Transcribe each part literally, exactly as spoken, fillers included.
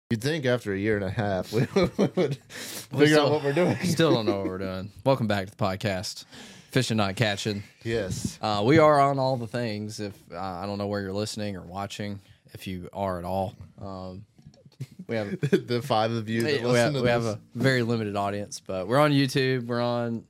You'd think after a year and a half we would figure still, out what we're doing. Still don't know what we're doing. Welcome back to the podcast, Fishing Not Catching. Yes. Uh, we are on all the things. If uh, I don't know where you're listening or watching, if you are at all. Um, we have the five of you that we, listen have, to we this. have a very limited audience, but we're on YouTube. We're on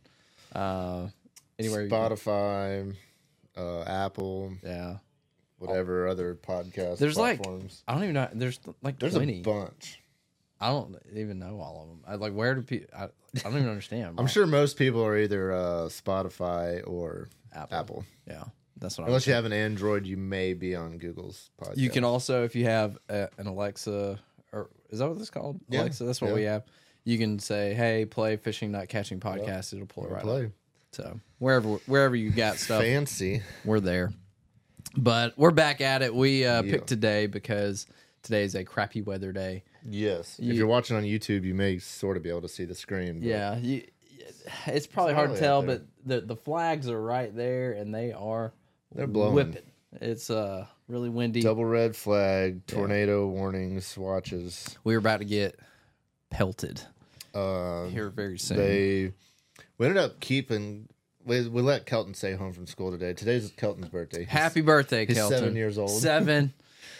uh, anywhere. Spotify, uh, Apple, Yeah. whatever other podcast There's platforms. like I don't even know. There's like There's twenty. a bunch. I don't even know all of them. I, like where do people? I, I don't even understand. I'm sure most people are either uh, Spotify or Apple. Apple. Yeah, that's what. Unless I'm you have an Android, you may be on Google's podcast. You can also, if you have a, an Alexa, or is that what it's called? Yeah. Alexa, that's what Yeah. we have. You can say, "Hey, play Fishing Not Catching podcast." It'll pull it right play. up. So wherever wherever you got stuff, Fancy. we're there. But we're back at it. We uh, Yeah. picked today because today is a crappy weather day. Yes. You- if you're watching on YouTube, you may sort of be able to see the screen. but- Yeah, you, it's probably It's hard to probably tell, out there. but the the flags are right there, and they are They're blowing. whipping. It's uh really windy. Double red flag, tornado warnings, watches. We were about to get pelted Uh, here very soon. they we ended up keeping. We, we let Kelton stay home from school today. Today's Kelton's birthday. He's- Happy birthday, he's Kelton. seven years old. Seven.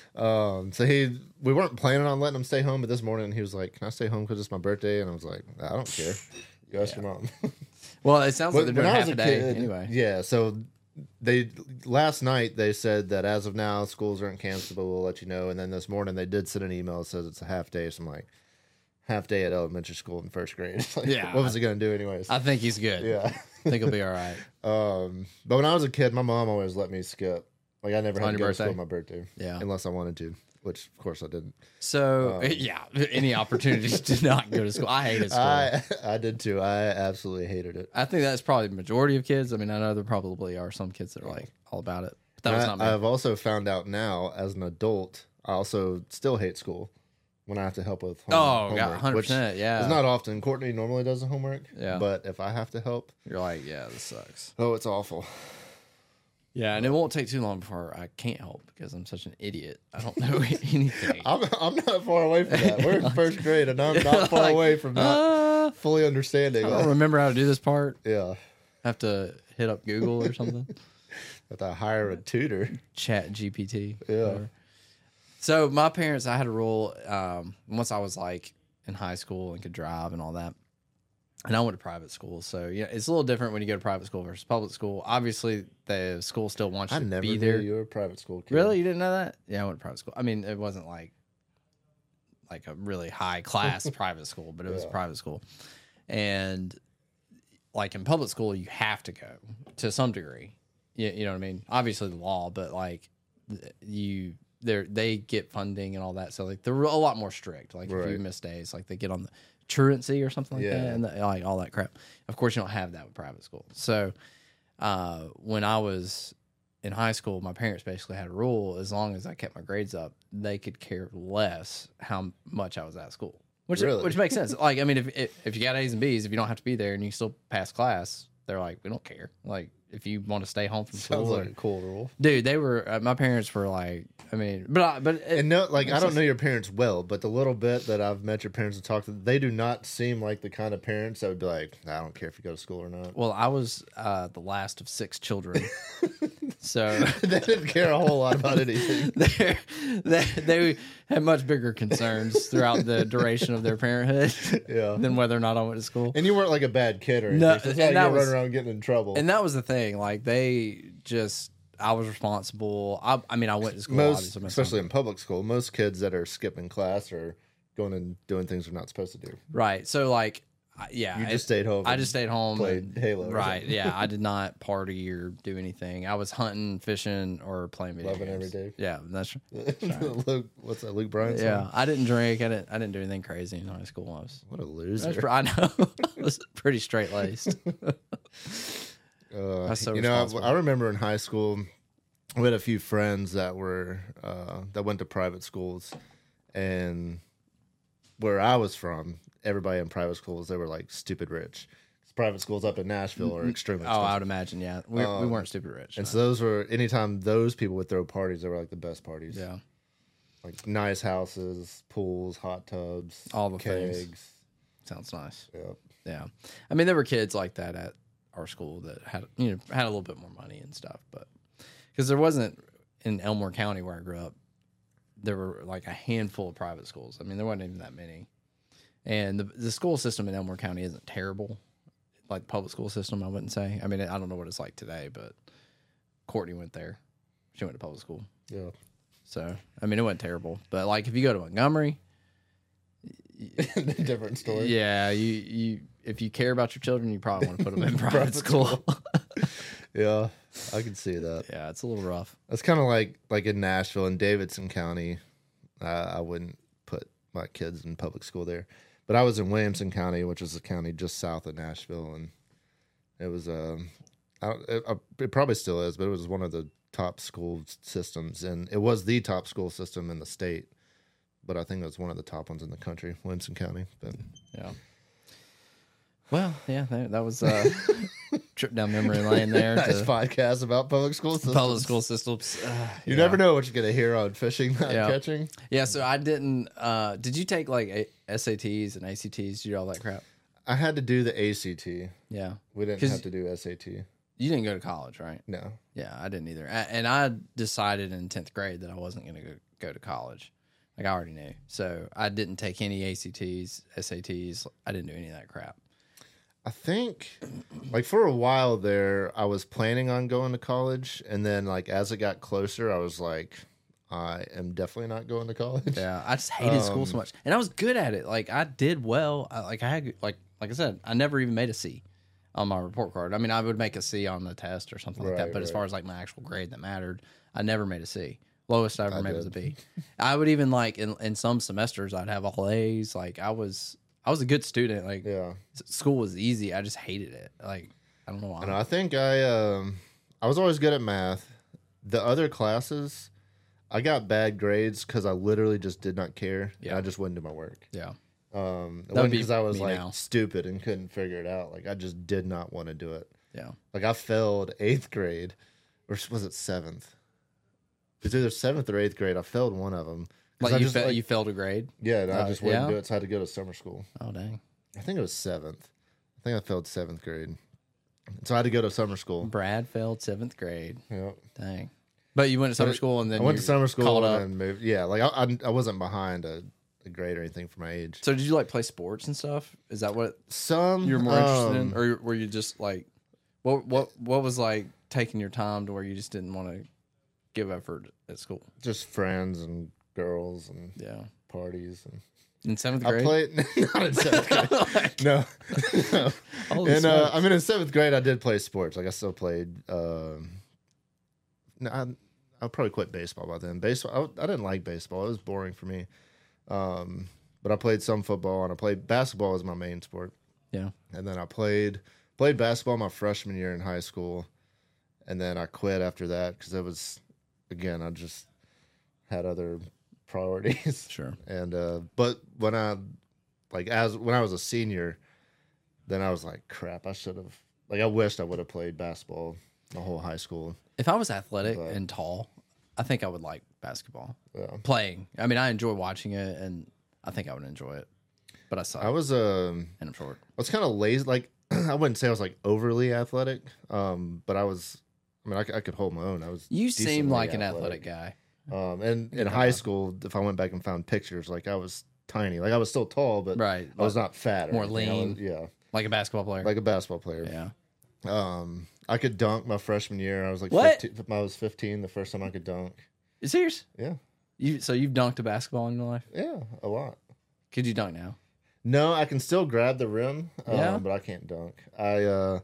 Um, so he, we weren't planning on letting him stay home, but this morning he was like, "Can I stay home because it's my birthday?" And I was like, "I don't care. You ask your mom." Well, it sounds like they're When doing I half was a a day kid, anyway. yeah. So they last night they said that as of now schools aren't canceled, but we'll let you know. And then this morning they did send an email that says it's a half day. So I'm like, half day at elementary school in first grade. Like, Yeah. what was he gonna do anyways? I think he's good. yeah. I think he'll be all right. Um, but when I was a kid, my mom always let me skip. Like I never had On to your go to school birthday? on my birthday. Yeah. Unless I wanted to, which of course I didn't. So yeah, any opportunities to not go to school. I hated school. I, I I did too. I absolutely hated it. think that's probably the majority of kids. I mean, I know there probably are some kids that are like all about it. But that was I, not me. I've also found out now as an adult, I also still hate school when I have to help with home, oh, homework. yeah, one hundred which percent. Yeah. It's not often. Courtney normally does the homework. Yeah. But if I have to help, You're like, yeah, this sucks. oh, it's awful. Yeah, and it won't take too long before I can't help because I'm such an idiot. I don't know anything. I'm I'm not far away from that. We're in first grade, and I'm not far Like, away from not Uh, fully understanding. I don't remember how to do this part. Yeah. Have to hit up Google or something. Have to hire a tutor. Chat G P T. Yeah. whatever. So my parents, I had a rule um, once I was like in high school and could drive and all that. And I went to private school, so yeah, it's a little different when you go to private school versus public school. Obviously, the school still wants you I to never be knew there. you were a private school kid. Really, you didn't know that? Yeah, I went to private school. I mean, it wasn't like like a really high class private school, but it was a Yeah. private school. And like in public school, you have to go to some degree. You, you know what I mean? Obviously the law, but like you, they they get funding and all that. So like they're a lot more strict. Like if you Right. miss days, like they get on the truancy or something like Yeah. that, and the, like all that crap. Of course, you don't have that with private school. So uh, when I was in high school, my parents basically had a rule: as long as I kept my grades up, they could care less how much I was at school. Which Really? which makes sense. Like I mean, if, if if you got A's and B's, if you don't have to be there and you still pass class, they're like, we don't care. Like if you want to stay home from Sounds school, like or- a cool rule. dude, they were. Uh, my parents were like, I mean, but I, but it, And no, like I It's don't just- know your parents well, but the little bit that I've met your parents and talked to, they do not seem like the kind of parents that would be like, I don't care if you go to school or not. well, I was uh, the last of six children, so. They didn't care a whole lot about anything. they they they had much bigger concerns throughout the duration of their parenthood Yeah. than whether or not I went to school. And you weren't like a bad kid or anything. No, so it's and not like that you were was- running around getting in trouble. And that was the thing. Like they just, I was responsible. I, I mean, I went to school, most, obviously, myself. especially in public school, most kids that are skipping class are going and doing things they're not supposed to do. right. So like, I- yeah, You it- just stayed home. I and just stayed home, played and- Halo or Right. something. Yeah, I did not party or do anything. I was hunting, fishing, or playing video Loving games. every day. Yeah, that's Luke, what's that? Luke Bryan? song? yeah. I didn't drink. I didn't. I didn't do anything crazy in high school. I was. What a I, loser. was, I know. I was pretty straight laced. Uh, That's so you know, I, responsible. I remember in high school, we had a few friends that were uh, that went to private schools, and where I was from, everybody in private schools they were like stupid rich. Private schools up in Nashville are extremely Oh, expensive. I would imagine. Yeah, we, we Um, weren't stupid rich. and no. so those were anytime those people would throw parties, they were like the best parties. Yeah. like nice houses, pools, hot tubs, All the kegs. things. Sounds nice. Yep. Yeah. I mean, there were kids like that at our school that had, you know, had a little bit more money and stuff, but because there wasn't in Elmore County where I grew up, there were like a handful of private schools. I mean, there wasn't even that many. And the, the school system in Elmore County isn't terrible, like the public school system, I wouldn't say. I mean, I don't know what it's like today, but Courtney went there. She went to public school. Yeah. So, I mean, it wasn't terrible. But like if you go to Montgomery, different story. yeah, you, you if you care about your children, you probably want to put them in private, private school. school. Yeah, I can see that. Yeah, it's a little rough. That's kind of like like in Nashville and Davidson County. Uh, I wouldn't put my kids in public school there, but I was in Williamson County, which is a county just south of Nashville, and it was um, I, it, it probably still is, but it was one of the top school systems, and it was the top school system in the state. But I think it was one of the top ones in the country, Williamson County. But yeah. Well, yeah, that, that was a trip down memory lane there. Nice to podcast about public school systems. Public school systems. Uh, you yeah. never know what you're going to hear on fishing, not yeah. catching. Yeah, so I didn't. Uh, did you take like a- S A Ts and A C Ts? You do all that crap? I had to do the A C T. Yeah. We didn't have to do S A T. You didn't go to college, right? No. Yeah, I didn't either. A- And I decided in tenth grade that I wasn't going to go, go to college. Like I already knew. So I didn't take any A C Ts, S A Ts. I didn't do any of that crap. I think, like, for a while there, I was planning on going to college. And then, like, as it got closer, I was like, I am definitely not going to college. Yeah, I just hated um, school so much. And I was good at it. Like, I did well. I, like, I had, like, like I said, I never even made a C on my report card. I mean, I would make a C on the test or something like Right, that. But right. as far as, like, my actual grade that mattered, I never made a C. Lowest I ever I made did. was a B. I would even, like, in, in some semesters, I'd have all A's. Like, I was... I was a good student. Like, Yeah. school was easy. I just hated it. Like, I don't know why. And I think I, um, I was always good at math. The other classes, I got bad grades because I literally just did not care. Yeah. And I just wouldn't do my work. Yeah. Um, it That would wasn't be because I was me like now. stupid and couldn't figure it out. Like I just did not want to do it. Yeah. Like I failed eighth grade, or was it seventh? It was either seventh or eighth grade. I failed one of them. Like, I you, just, fe- like- you failed a grade? yeah, and I uh, just wouldn't yeah? do it. So I had to go to summer school. Oh, dang. I think it was seventh. I think I failed seventh grade. So I had to go to summer school. Brad failed seventh grade. Yeah. Dang. But you went to summer But school and then I went you to summer school caught and up. then moved. Yeah, like I, I, I wasn't behind a, a grade or anything for my age. So did you like play sports and stuff? Is that what Some you were more interested in, um, or were you just like, what what what was like taking your time to where you just didn't want to give effort at school? just friends and girls and Yeah. parties and In seventh I grade. played not in seventh grade. No, no. Holy And uh, smokes. I mean, in seventh grade, I did play sports. Like I still played. Um, no, I, I probably quit baseball by then. Baseball, I, I didn't like baseball. It was boring for me. Um, but I played some football and I played basketball as my main sport. Yeah. And then I played played basketball my freshman year in high school, and then I quit after that because it was, again, I just had other priorities. Sure. And uh, but when I like as when I was a senior, then I was like, crap, I should have like I wished I would have played basketball my whole high school. If I was athletic But- and tall, I think I would like basketball. Yeah. Playing. I mean, I enjoy watching it, and I think I would enjoy it. But I suck, I was um and I'm short. I was kind of lazy. Like I wouldn't say I was like overly athletic, um, but I was. I mean, I, c- I could hold my own. I was. You seem decently like an athletic guy. Um, and in high school, if I went back and found pictures, like I was tiny. Like I was still tall, but Right. I was not fat. Or More anything. I lean. was- yeah, Like a basketball player. like a basketball player. yeah. Um, I could dunk my freshman year. I was like, What? fifteen, I was fifteen the first time I could dunk. You serious? Yeah, You so you've dunked a basketball in your life? yeah, a lot. Could you dunk now? No, I can still grab the rim, um, Yeah? but I can't dunk. I uh,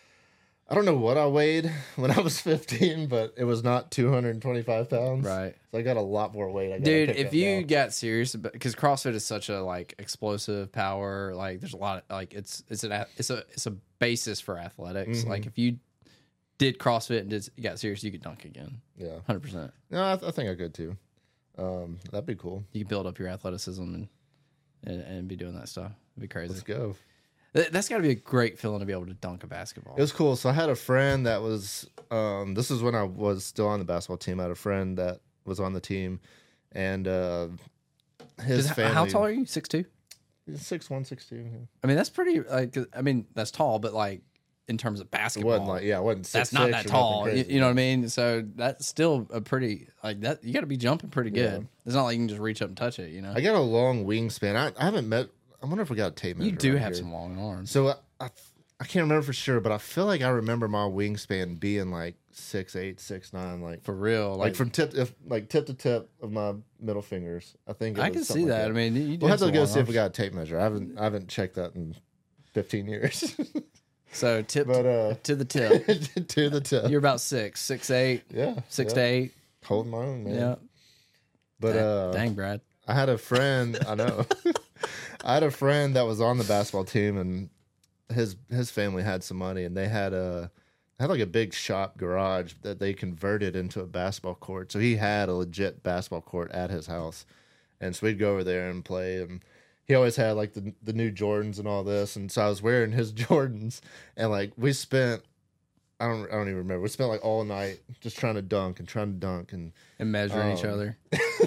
I don't know what I weighed when I was fifteen, but it was not two hundred twenty-five pounds. Right. So I got a lot more weight. I gotta Dude, pick if up you now. got serious about, because CrossFit is such a like explosive power, like there's a lot of like it's it's an a- it's a it's a basis for athletics. Mhm. Like if you did CrossFit and did, you got serious, you could dunk again, yeah, hundred percent. no, I, th- I think I could too. Um, that'd be cool. You could build up your athleticism and and, and be doing that stuff. It'd be crazy. Let's go. Th- That's got to be a great feeling to be able to dunk a basketball. It was cool. So I had a friend that was. Um, this is when I was still on the basketball team. I had a friend that was on the team, and uh, his family. How tall are you? Six two. Six one, six two. Yeah. I mean, that's pretty. Like, I mean, that's tall, but like in terms of It basketball, wasn't like yeah, it wasn't. Six, that's not six that or tall. nothing You, crazy. you know what I mean? So that's still a pretty like that. You got to be jumping pretty good. Yeah. It's not like you can just reach up and touch it. You know, I got a long wingspan. I, I haven't met. I wonder if we got a tape measure. you do right have here. some long arms. So I, I I can't remember for sure, but I feel like I remember my wingspan being like six eight, six nine, like For real, like, like, from tip if like tip to tip of my middle fingers. I think it I was can see something like that. I mean, you do we'll have to some go long see if we arms. got a tape measure. I haven't I haven't checked that in fifteen years. So tip but uh, to the tip. to the tip. You're about six, six eight, yeah, six yeah. to eight. Holding my own, man. Yeah. But dang, uh, dang, Brad. I had a friend. I know. I had a friend that was on the basketball team, and his his family had some money, and they had a had like a big shop garage that they converted into a basketball court. So he had a legit basketball court at his house, and so we'd go over there and play. And he always had like the the new Jordans and all this, and so I was wearing his Jordans, and like we spent. I don't. I don't even remember. We spent like all night just trying to dunk and trying to dunk and And measuring each um, other.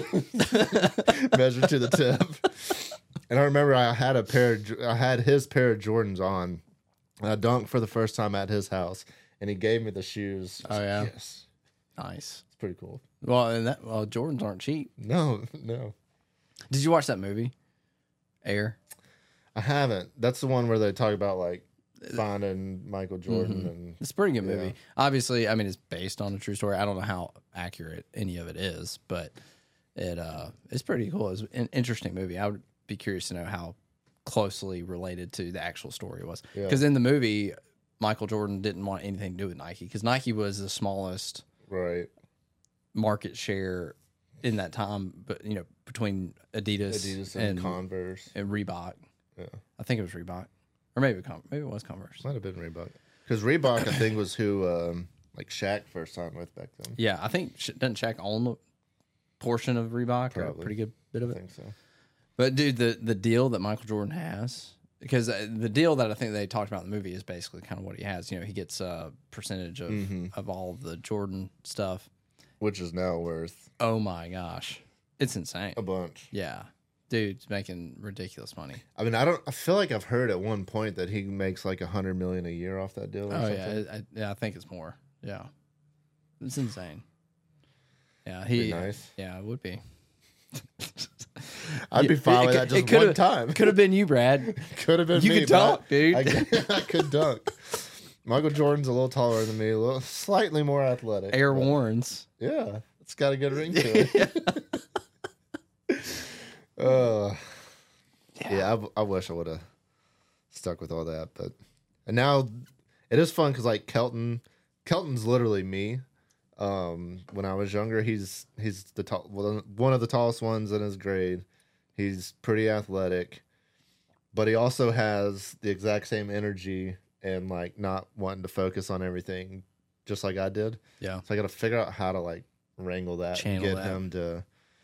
measure to the tip. And I remember I had a pair. Of, I had his pair of Jordans on. And I dunked for the first time at his house, and he gave me the shoes. Oh, yeah? Yes, Nice. it's pretty cool. Well, and that well, Jordans aren't cheap. No, no, Did you watch that movie, Air? I haven't. That's the one where they talk about like finding Michael Jordan Mm-hmm. and It's a pretty good Yeah. movie. Obviously, I mean, it's based on a true story. I don't know how accurate any of it is, but it uh, it's pretty cool. It's an interesting movie. I would be curious to know how closely related to the actual story it was. Yeah. Because in the movie, Michael Jordan didn't want anything to do with Nike because Nike was the smallest right market share in that time, but you know, between Adidas, Adidas and, and, Converse. and Reebok. Yeah, I think it was Reebok, or maybe Con- maybe it was Converse. might have been Reebok because Reebok I think was who um, like Shaq first signed with back then. Yeah, I think Sh- doesn't Shaq own the portion of Reebok, or a Probably. pretty good bit of I it. think so. But dude, the the deal that Michael Jordan has, because uh, the deal that I think they talked about in the movie is basically kind of what he has. You know, he gets a percentage of Mm-hmm. of all of the Jordan stuff. Which is now worth Oh my gosh, it's insane. a bunch. Yeah, dude's making ridiculous money. I mean, I don't. I feel like I've heard at one point that he makes like a hundred million a year off that deal. Or Oh something. yeah, I, yeah, I think it's more. Yeah, it's insane. Yeah, Be he. nice. Yeah, it would be. I'd be Yeah, fine it with could- that it just could've- one time. Could have been you, Brad. Could have been You me. could but dunk, dude. I, I, I could dunk. Michael Jordan's a little taller than me, a little slightly more athletic. Air but Warrens. Yeah, it's got a good ring to it. uh, yeah, I, I wish I would have stuck with all that, but and now it is fun because like Kelton, Kelton's literally me. Um, when I was younger, he's he's the tall, well, one of the tallest ones in his grade. He's pretty athletic, but he also has the exact same energy and like not wanting to focus on everything, just like I did. Yeah. So I got to figure out how to like wrangle that, Channel and get that. him to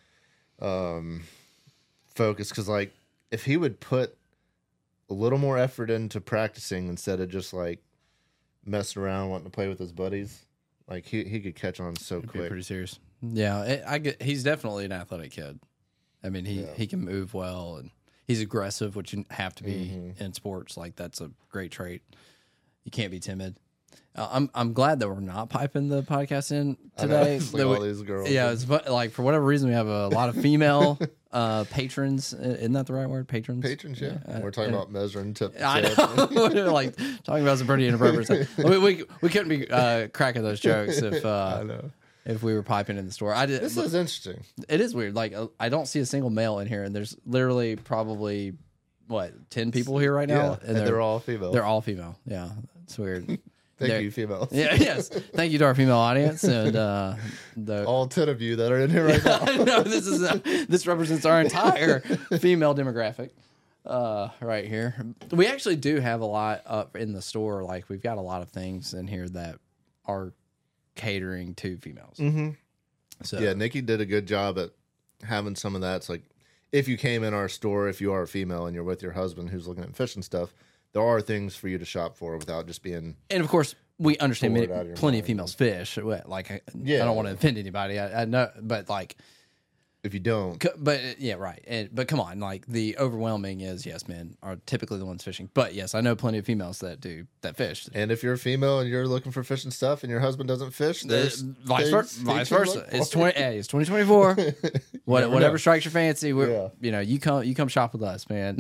um focus. Because like if he would put a little more effort into practicing instead of just like messing around wanting to play with his buddies, like he he could catch on so It'd be quick. pretty serious. Yeah, it, I get. He's definitely an athletic kid. I mean, he, Yeah. he can move well and he's aggressive, which you have to be Mhm. in sports. Like that's a great trait. You can't be timid. Uh, I'm I'm glad that we're not piping the podcast in I know, today. it's like That all we- these girls. yeah, it's fu- like for whatever reason we have a lot of female uh, patrons. Isn't that the right word? Patrons. Patrons, yeah. Yeah, We're talking uh, about measuring tip. to I tip. know. Like talking about some pretty inappropriate stuff. We, we we couldn't be uh, cracking those jokes if I uh, know. if we were piping in the store. I did. This is interesting. It is weird. Like uh, I don't see a single male in here, and there's literally probably what ten people here right now, Yeah, and they're, all female. they're all female. Yeah, it's weird. Thank they're- you, females. Yeah, yes. Thank you to our female audience and uh, the. All ten of you that are in here right now. no, this is uh this represents our entire female demographic. Uh, right here, we actually do have a lot up in the store. Like we've got a lot of things in here that are catering to females. Mm-hmm. So Yeah, Nikki did a good job at having some of that. It's like if you came in our store, if you are a female and you're with your husband who's looking at fish and stuff, there are things for you to shop for without just being. and of course we understand Pull it many, out of your plenty of mind. females fish. Like I, Yeah. I don't want to offend anybody. I, I know, but like if you don't. Co- But uh, yeah, right. And, but come on, like the overwhelming is yes, men are typically the ones fishing. But yes, I know plenty of females that do that fish. And if you're a female and you're looking for fishing stuff and your husband doesn't fish, there's Uh, vice things- versa. things Vice to versa. look It's for. twenty. Hey, it's twenty twenty four. What, never whatever know. strikes your fancy. We're Yeah. you know you come you come shop with us, man.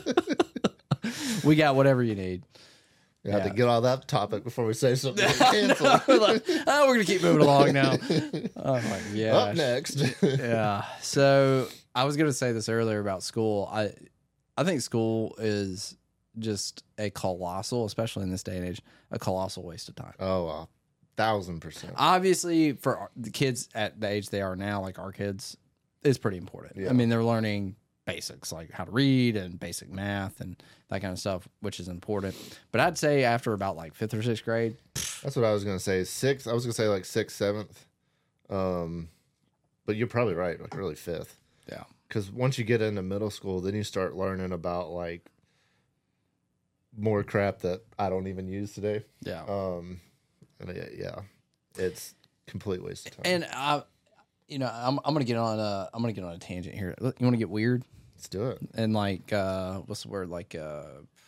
We got whatever you need. You have Yeah. to get on that topic before we say something. Cancel. We're like, oh, we're gonna keep moving along now. Oh my gosh. Up next. Yeah. So I was gonna say this earlier about school. I I think school is just a colossal, especially in this day and age, a colossal waste of time. Oh, a thousand percent. Obviously, for our- the kids at the age they are now, like our kids, it's pretty important. Yeah. I mean, they're learning basics like how to read and basic math and that kind of stuff, which is important. But I'd say after about like fifth or sixth grade, That's what I was gonna say. Sixth. I was gonna say like sixth, seventh. Um, but you're probably right. Like really fifth. yeah, Because once you get into middle school, then you start learning about like more crap that I don't even use today. yeah. Um, and yeah, yeah, it's complete waste of time. And I, you know, I'm I'm gonna get on a I'm gonna get on a tangent here. You want to get weird Let's do it. and like uh, what's the word like uh,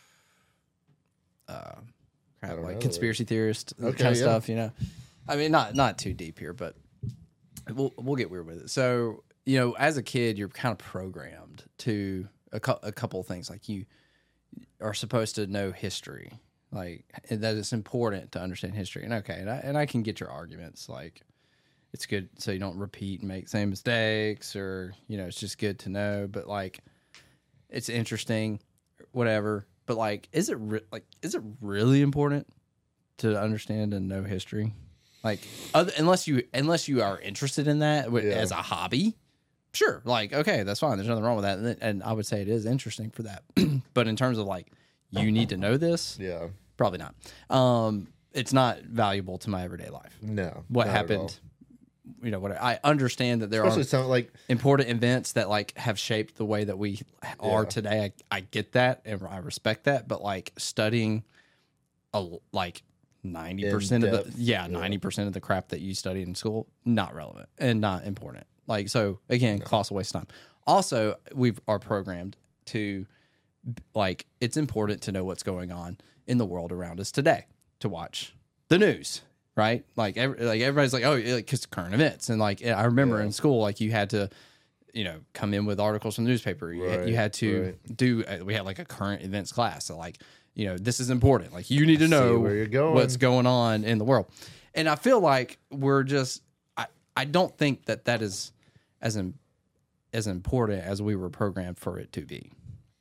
uh, crap, don't like know. conspiracy theorist Okay, kind of yeah. stuff. You know, I mean, not not too deep here, but we'll we'll get weird with it. So you know, as a kid, you're kind of programmed to a, cou- a couple of things. Like you are supposed to know history, like and that it's important to understand history. And okay, and I, and I can get your arguments, like it's good so you don't repeat and make the same mistakes, or you know, it's just good to know. But like, it's interesting, whatever. But like, is it re- like is it really important to understand and know history? Like, other, unless you unless you are interested in that wi- Yeah. as a hobby, sure. Like, okay, that's fine. There's nothing wrong with that, and, and I would say it is interesting for that. But in terms of like, you need to know this, Yeah. probably not. Um, it's not valuable to my everyday life. No. What not at happened? all. You know what? I understand that there Especially are some like important events that like have shaped the way that we are Yeah. today. I, I get that and I respect that, but like studying a like ninety percent of the In-depth, yeah, yeah. ninety percent of the crap that you studied in school, not relevant and not important. Like, so again, colossal waste of time. Also, we are programmed to like, it's important to know what's going on in the world around us today, to watch the news, right? Like, every, like everybody's like, oh, because current events. And like, I remember Yeah. in school, like you had to, you know, come in with articles from the newspaper. You, Right, you had to right. do, uh, we had like a current events class. So like, you know, this is important. Like you need to See know where you're going. what's going on in the world. And I feel like we're just, I, I don't think that that is as, in, as important as we were programmed for it to be.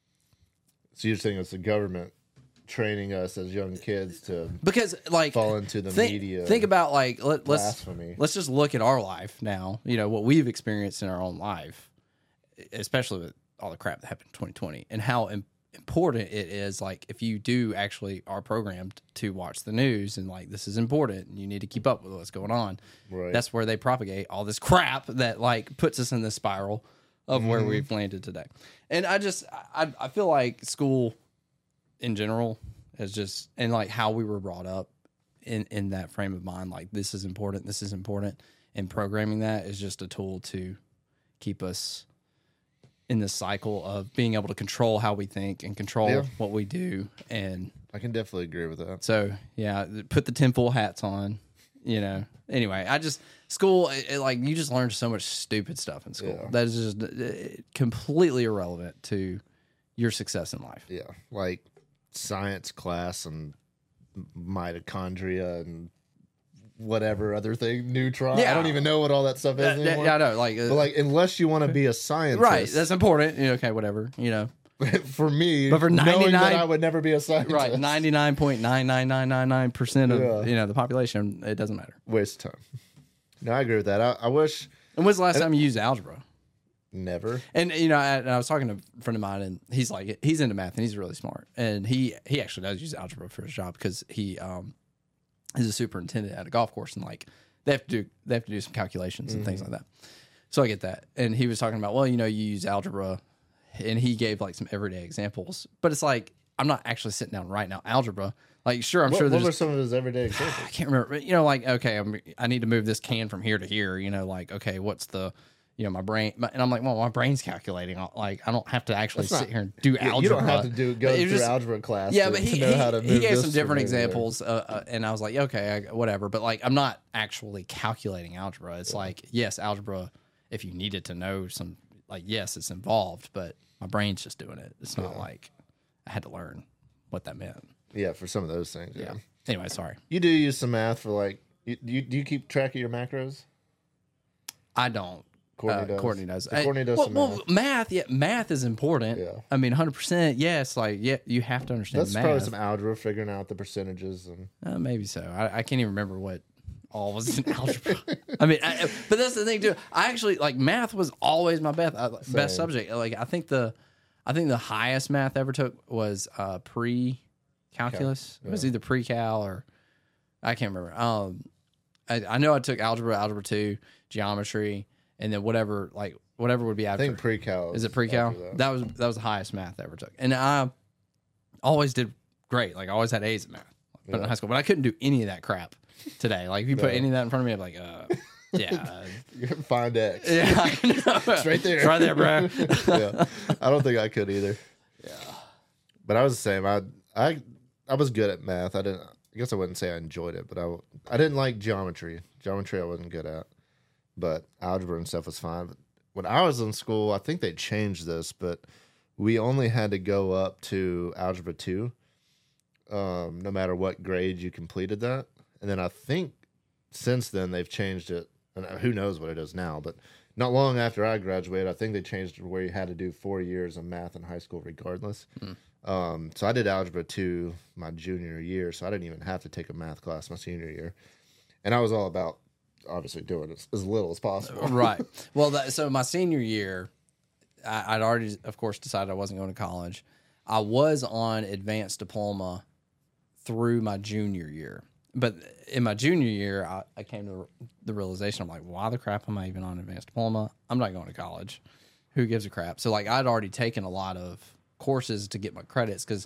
So you're saying it's the government training us as young kids to Because like fall into the think, media think about like let, let's blasphemy. let's just look at our life now. You know what we've experienced in our own life, especially with all the crap that happened in twenty twenty, and how im- important it is. Like if you do actually are programmed to watch the news and like this is important, and you need to keep up with what's going on. Right. That's where they propagate all this crap that like puts us in this spiral of where Mm-hmm. we've landed today. And I just I I feel like school in general is just, and like how we were brought up in in that frame of mind, like this is important, this is important, and programming that is just a tool to keep us in this cycle of being able to control how we think and control Yeah. what we do. And I can definitely agree with that. so yeah, put the tinfoil hats on, you know. Anyway, I just school it, it, like you just learn so much stupid stuff in school Yeah. that is just uh, completely irrelevant to your success in life. Yeah, like science class and mitochondria and whatever other thing, neutron. I Yeah. don't even know what all that stuff is Uh, anymore. yeah, I know. Like, uh, But like, unless you want to be a scientist, right, that's important. You know, okay, whatever. You know, for me. But for knowing that ninety-nine I would never be a scientist, right, ninety nine point nine nine nine nine nine percent of Yeah. you know the population, it doesn't matter. waste of time. No, I agree with that. I, I wish And when's the last time you used algebra? never. And you know, I, and I was talking to a friend of mine, and he's like, he's into math, and he's really smart, and he he actually does use algebra for his job because he um is a superintendent at a golf course, and like they have to do they have to do some calculations and things like that. So I get that, and he was talking about, well, you know, you use algebra, and he gave like some everyday examples, but it's like I'm not actually sitting down right now algebra. Like, sure, I'm What, sure what there's were some of his everyday examples? I can't remember. You know, like okay, I'm, I need to move this can from here to here. You know, like okay, what's the you know, my brain, my, and I'm like, well, my brain's calculating. Like, I don't have to actually That's sit not- here and do You- algebra. You don't have to do go It through was just- algebra class. Yeah, to, but he to know he, how to he move gave this some different from there. examples, uh, uh, and I was like, okay, I, whatever. But like, I'm not actually calculating algebra. It's like, yes, algebra. If you needed to know some, like, yes, it's involved, but my brain's just doing it. It's not like I had to learn what that meant. Yeah, for some of those things. Yeah. Yeah. Anyway, sorry. You do use some math for like. You, you do you keep track of your macros? I don't. Courtney uh, does. Courtney does. So Courtney does well, some well, math. math. Yeah, math is important. Yeah. I mean, one hundred percent. Yes, like yeah, you have to understand That's math. probably some algebra, figuring out the percentages and. Uh, maybe so. I, I can't even remember what all was in algebra. I mean, I, but that's the thing too. I actually like math was always my best uh, Same. best subject. Like I think the I think the highest math I ever took was uh, pre calculus. It was either pre cal or I can't remember. Um, I, I know I took algebra, algebra two, geometry, and then whatever like whatever would be I after. think pre-cal. Is it pre-cal? after that. That was that was the highest math I ever took, and I always did great. Like I always had A's in math, but in Yeah. high school. But I couldn't do any of that crap today. Like if you put No. any of that in front of me, I'm like, uh, yeah, You can find X. yeah, I know. It's right there. It's right there, bro. Yeah. I don't think I could either. Yeah. But I was the same. I I I was good at math. I didn't. I guess I wouldn't say I enjoyed it, but I I didn't like geometry. Geometry I wasn't good at, but algebra and stuff was fine. But when I was in school, I think they changed this, but we only had to go up to algebra two, um, no matter what grade you completed that. And then I think since then they've changed it, and who knows what it is now. But not long after I graduated, I think they changed it where you had to do four years of math in high school regardless. Mm. Um, so I did algebra two my junior year, so I didn't even have to take a math class my senior year. And I was all about obviously doing it as little as possible. Right. Well, that, so my senior year, I, I'd already, of course, decided I wasn't going to college. I was on advanced diploma through my junior year. But in my junior year, I, I came to the realization, I'm like, why the crap am I even on advanced diploma? I'm not going to college. Who gives a crap? So, like, I'd already taken a lot of courses to get my credits because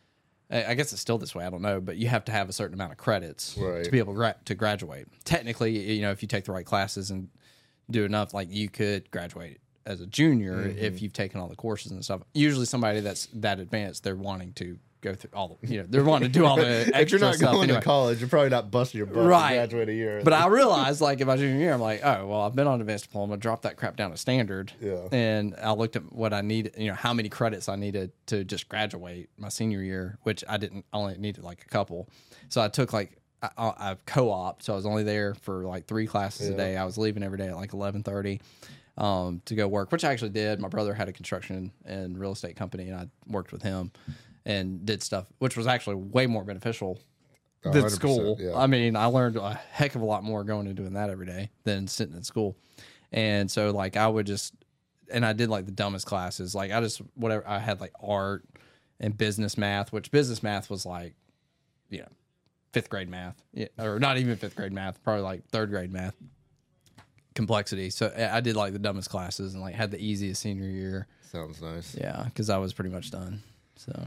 I guess it's still this way. I don't know, but you have to have a certain amount of credits Right. to be able to, gra- to graduate. Technically, you know, if you take the right classes and do enough, like you could graduate as a junior Mm-hmm. if you've taken all the courses and stuff. Usually, somebody that's that advanced, they're wanting to go through all the, you know, they're wanting to do all the extra If you're not stuff going anyway. to college, you're probably not busting your butt Right. to graduate a year. But I realized, like, in my junior year, I'm like, oh, well, I've been on advanced diploma, dropped that crap down to standard. Yeah. And I looked at what I needed, you know, how many credits I needed to just graduate my senior year, which I didn't, I only needed like a couple. So I took like, I, I co-op. So I was only there for like three classes Yeah. a day. I was leaving every day at like eleven thirty um, to go work, which I actually did. My brother had a construction and real estate company, and I worked with him and did stuff, which was actually way more beneficial one than hundred school. percent, yeah. I mean, I learned a heck of a lot more going and doing that every day than sitting in school. And so, like, I would just, and I did like the dumbest classes. Like, I just, whatever, I had like art and business math, which business math was like, you know, fifth grade math, yeah, or not even fifth grade math, probably like third grade math complexity. So I did like the dumbest classes and like had the easiest senior year. Sounds nice. Yeah, because I was pretty much done. So,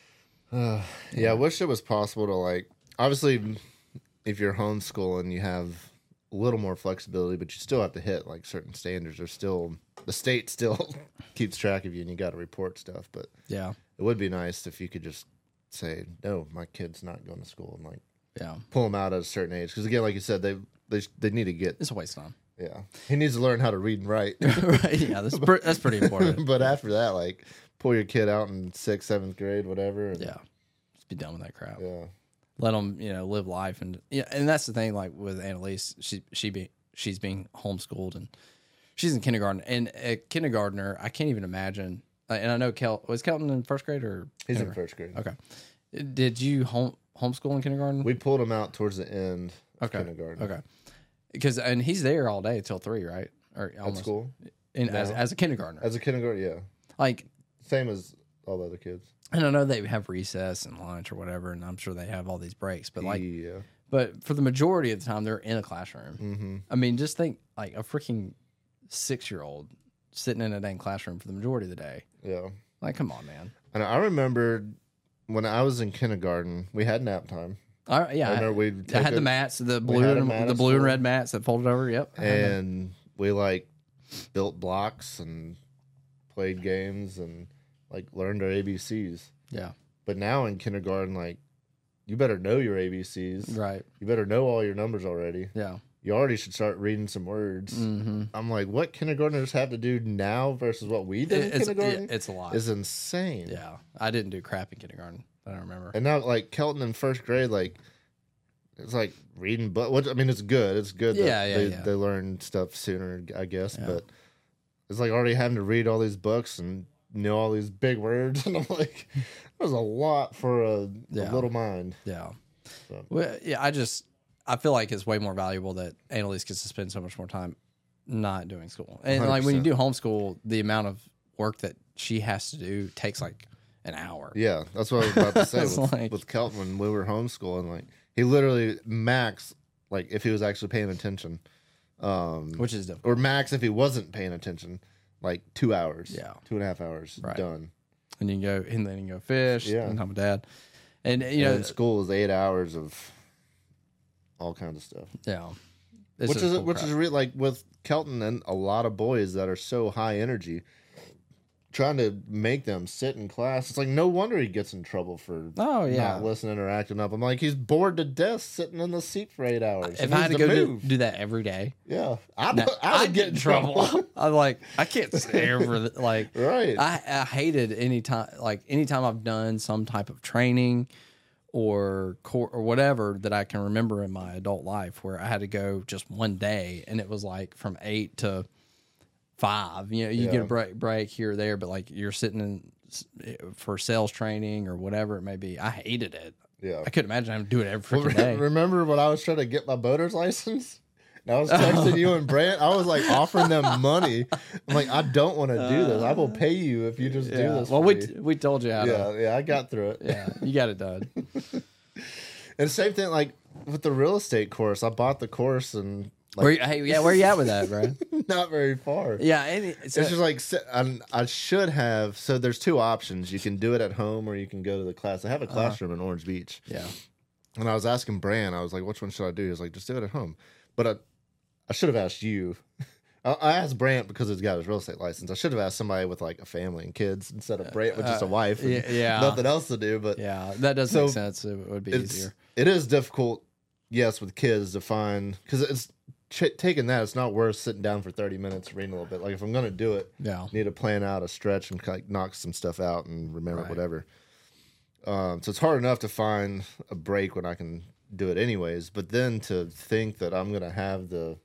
Uh, yeah, I wish it was possible to like. Obviously, if you're homeschooling, you have a little more flexibility, but you still have to hit like certain standards. There's still the state still keeps track of you, and you got to report stuff. But yeah, it would be nice if you could just say, "No, my kid's not going to school," and like yeah, pull them out at a certain age. Because again, like you said, they they they need to get. it's a waste of time. Yeah, he needs to learn how to read and write. Right? Yeah, that's pre- that's pretty important. But after that, like pull your kid out in sixth, seventh grade, whatever. And, Yeah, just be done with that crap. yeah. Let them, you know, live life, and yeah, and that's the thing. Like with Annalise, she she be she's being homeschooled, and she's in kindergarten. And a kindergartner, I can't even imagine. uh, And I know Kel was Kelton in first grade or He's in kindergarten? first grade. Okay. Did you home homeschool in kindergarten? We pulled him out towards the end of okay. kindergarten. Okay. Because and he's there all day till three, right? Or At almost school? in, as No. as a kindergartner. As a kindergarten, yeah. Like, Same as all the other kids. and I know they have recess and lunch or whatever, and I'm sure they have all these breaks. But like, yeah. but for the majority of the time, they're in a classroom. Mm-hmm. I mean, just think like a freaking six year old sitting in a dang classroom for the majority of the day. Yeah. Like, come on, man. And I remember when I was in kindergarten, we had nap time. All right, yeah, I I, remember we'd I take had the a- mats, the we blue had a and mat the at blue and school. red mats that folded over. Yep, I had them. And we like built blocks and played games and like learned our A B Cs. Yeah. But now in kindergarten, like you better know your A B Cs. Right. You better know all your numbers already. Yeah. You already should start reading some words. Mm-hmm. I'm like, what kindergartners have to do now versus what we did in It's, kindergarten it, it's a lot. is insane. Yeah. I didn't do crap in kindergarten. I don't remember. And now, like Kelton in first grade, like it's like reading, but what I mean, it's good. It's good. Yeah, that yeah, they, yeah. they learn stuff sooner, I guess. Yeah. But it's like already having to read all these books and know all these big words, and I'm like, that was a lot for a, Yeah. a little mind. Yeah. So. Well, yeah, I just I feel like it's way more valuable that Annalise gets to spend so much more time not doing school. And like when you do homeschool, the amount of work that she has to do takes like an hour. Yeah, that's what I was about to say It's with, like- with Kelton when we were homeschooling. Like he literally max, like if he was actually paying attention, um, Which is difficult. or max if he wasn't paying attention, like two hours. Yeah. two and a half hours Right. done. And you can go and then you can go fish, Yeah. and time with dad. And you know, And school is eight hours of all kinds of stuff. yeah. It's which just is bull which crap. is re- like with Kelton and a lot of boys that are so high energy, trying to make them sit in class. It's like no wonder he gets in trouble for Oh, yeah. not listening or acting up. I'm like, he's bored to death sitting in the seat for eight hours. If He I had to needs go do, move. do that every day, yeah, I'd, now, I would I'd get in trouble. I'm like, I can't stare for the, like. Right. I, I hated any time, like anytime I've done some type of training or cor- or whatever that I can remember in my adult life where I had to go just one day and it was like from eight to five. You know, you get Yeah. a break break here or there, but like you're sitting in s- for sales training or whatever it may be. I hated it. Yeah. I couldn't imagine having to do it every Well, freaking re- day. remember when I was trying to get my boater's license? And I was texting you and Brant. I was like offering them money. I'm like, I don't want to do this. I will pay you if you just do Yeah. this. Well, for we me. we told you how yeah, to. yeah, I got through it. Yeah, you got it done. And same thing, like with the real estate course. I bought the course and like, Where you, hey, yeah, where you at with that, bro? not very far. Yeah, any, so, It's just like si- I'm- I should have. So there's two options. You can do it at home or you can go to the class. I have a classroom in Orange Beach. yeah. And I was asking Bran, I was like, which one should I do? He was like, just do it at home. But I, I should have asked you. I, I asked Brant because he's got his real estate license. I should have asked somebody with like a family and kids instead of Brant with just a wife and yeah, yeah. nothing else to do. But Yeah, that does So, make sense. It would be it's, easier. it is difficult, yes, with kids to find, because it's ch- taking that, it's not worth sitting down for thirty minutes reading a little bit. Like if I'm going to do it, Yeah. I need to plan out a stretch and like knock some stuff out and remember Right. whatever. Um, so it's hard enough to find a break when I can do it anyways. But then to think that I'm gonna have the,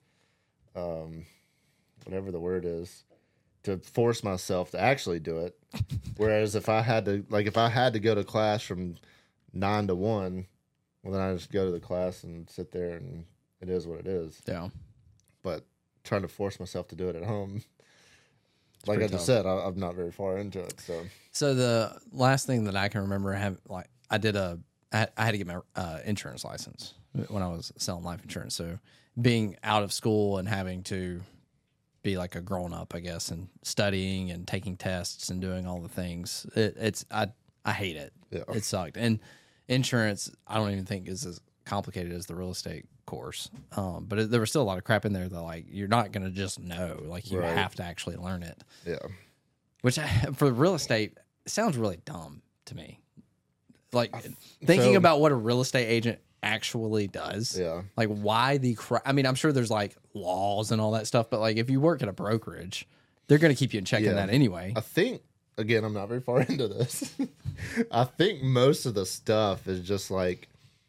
um, whatever the word is, to force myself to actually do it. Whereas if I had to, like, if I had to go to class from nine to one, well, then I just go to the class and sit there, and it is what it is. Yeah. But trying to force myself to do it at home. Like I pretty just tough. said, I, I'm not very far into it. So So the last thing that I can remember have like I did a I, I had to get my uh, insurance license when I was selling life insurance. So being out of school and having to be like a grown up, I guess, and studying and taking tests and doing all the things, it, it's I I hate it. Yeah. It sucked. And insurance, I don't even think is as complicated as the real estate course. Um, but it, there was still a lot of crap in there that like you're not gonna just know. Like you Right. have to actually learn it. yeah, Which I, for real estate it sounds really dumb to me. Like thinking so- about what a real estate agent actually does. yeah. Like why the cra- I mean, I'm sure there's like laws and all that stuff, but like if you work at a brokerage, they're going to keep you in check Yeah. on that anyway. I think again, I'm not very far into this. I think most of the stuff is just like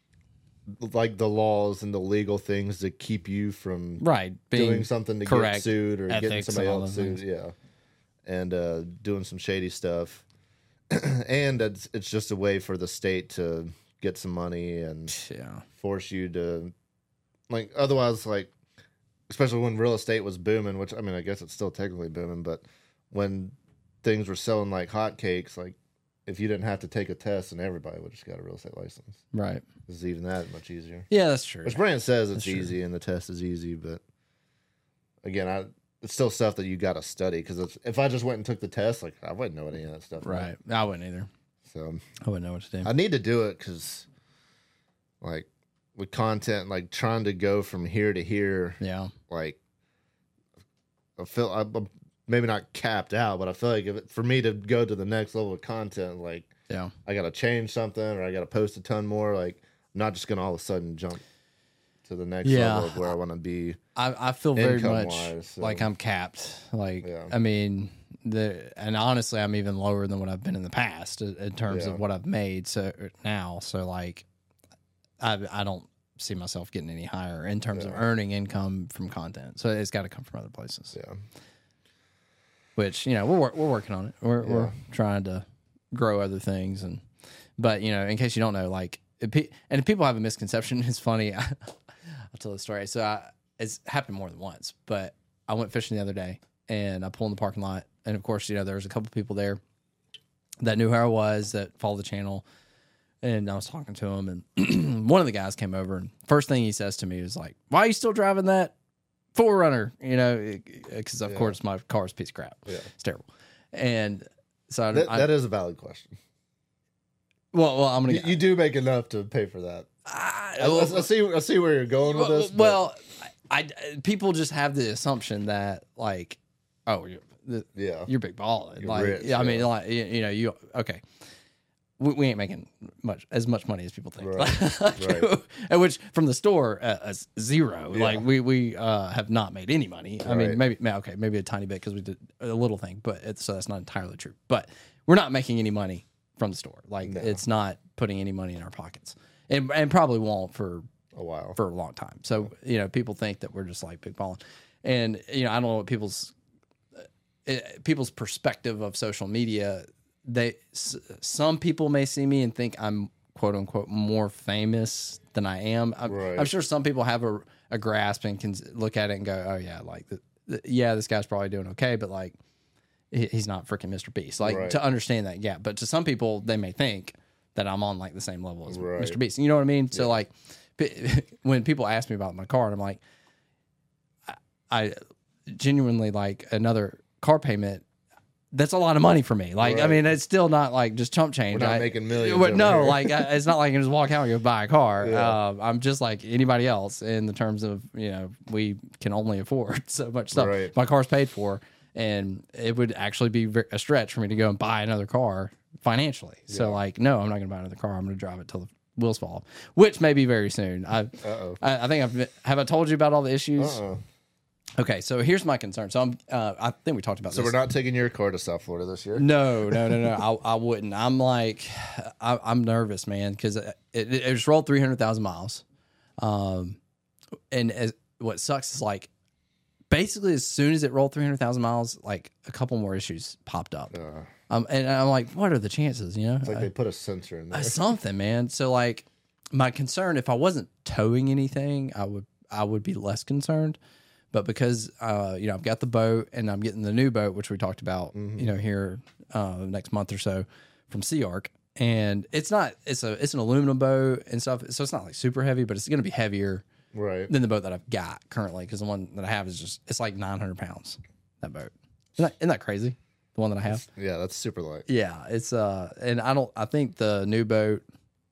like the laws and the legal things to keep you from Right. Being doing something to correct, get sued or getting ethics somebody and all else those sued. Yeah, and uh, doing some shady stuff. And it's it's just a way for the state to get some money and yeah. force you to, like, otherwise, like, especially when real estate was booming, which I mean, I guess it's still technically booming, but when things were selling like hotcakes, like if you didn't have to take a test, and everybody would just got a real estate license. Right. It's even that much easier. Yeah, that's true. Which Brand says it's That's true. easy and the test is easy, but again, I it's still stuff that you got to study, because if I just went and took the test, like I wouldn't know any of that stuff. Right. I wouldn't either. So I wouldn't know what to do. I need to do it because, like, with content, like trying to go from here to here, yeah. like I feel I'm I'm maybe not capped out, but I feel like if it, for me to go to the next level of content, like Yeah. I got to change something or I got to post a ton more. Like I'm not just gonna all of a sudden jump to the next Yeah. level of where I want to be. I, I feel very much Income-wise, so- like I'm capped. Like, Yeah. I mean, the and honestly, I'm even lower than what I've been in the past in in terms Yeah. of what I've made so now. So like, I I don't see myself getting any higher in terms of Yeah. earning income from content. So it's got to come from other places. Yeah. Which you know we're wor- we're working on it. We're Yeah. we're trying to grow other things and, but you know, in case you don't know, like, if pe- and if people have a misconception, it's funny. I'll tell the story. So I, it's happened more than once, but I went fishing the other day and I pulled in the parking lot, and of course, you know, there was a couple people there that knew who I was, that followed the channel, and I was talking to him, and one of the guys came over, and first thing he says to me was like, "Why are you still driving that four runner?" You know, because of Yeah. course my car's a piece of crap. Yeah. It's terrible, and so I, That, I, that is a valid question. well, well, I'm gonna. You, you do make enough to pay for that. I, I, I, I see. I see where you're going with well, this. but- well I, I- people just have the assumption that like, oh, you're, the, yeah, you're big balling. You're Like, rich, yeah, I mean, yeah. like, you, you know, you okay. We, we ain't making much as much money as people think. Right, Like, right. and which from the store uh, as zero. Yeah. Like we we uh, have not made any money. I mean, Right. maybe ma- okay, maybe a tiny bit because we did a little thing, but it's, so that's not entirely true. But we're not making any money from the store. Like No. it's not putting any money in our pockets, and and probably won't for a while. for a long time. So, you know, people think that we're just like big balling. And, you know, I don't know what people's uh, people's perspective of social media. They s- some people may see me and think I'm quote unquote more famous than I am. I'm, Right. I'm sure some people have a, a grasp and can look at it and go, "Oh yeah, like the, the, yeah, this guy's probably doing okay," but like he, he's not freaking Mister Beast. Like Right. to understand that gap. But to some people, they may think that I'm on like the same level as Right. Mister Beast. You know what I mean? So like p- when people ask me about my car, and I'm like, I, I genuinely like another car payment. That's a lot of money for me. Like, I Right. mean, it's still not like just chump change. We're not I- making millions But over no, here. like I, it's not like I can just walk out and go buy a car. Yeah. Um, I'm just like anybody else in the terms of, you know, we can only afford so much stuff. Right. My car's paid for, and it would actually be ver- a stretch for me to go and buy another car financially. So Yeah. like, no, I'm not going to buy another car. I'm going to drive it till the wheels fall off, which may be very soon. I, Uh-oh. I, I think I've have I told you about all the issues. Uh-uh. Okay, so here's my concern. So I'm, uh, I think we talked about So this. we're not taking your car to South Florida this year. No, no, no, no. I, I wouldn't. I'm like, I, I'm nervous, man, because it, it, it just rolled three hundred thousand miles. Um, and as, what sucks is like, basically, as soon as it rolled three hundred thousand miles, like a couple more issues popped up. Uh, Um, and I'm like, what are the chances? You know, it's like they put a sensor in there. Uh, something, man. So like, my concern, if I wasn't towing anything, I would I would be less concerned. But because uh, you know, I've got the boat and I'm getting the new boat, which we talked about, Mm-hmm. you know, here uh, next month or so from Sea Arc, and it's not it's a it's an aluminum boat and stuff, so it's not like super heavy, but it's going to be heavier Right. than the boat that I've got currently, because the one that I have is just it's like nine hundred pounds. That boat, isn't that, isn't that crazy? The one that I have. Yeah, that's super light. Yeah, it's uh, and I don't. I think the new boat,